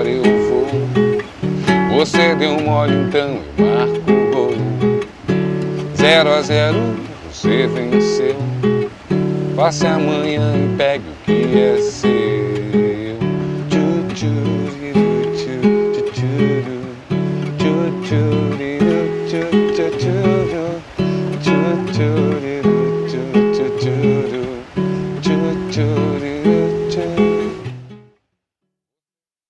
agora eu vou. Você deu mole, então eu marco o gol. 0-0, você venceu. Passe amanhã e pegue o que é seu. Tchu, tchu, tchu, tchu, tchu, tchu, tchu, tchu, tchu, tchu, tchu, tchu, tchu, tchu, tchu, tchu,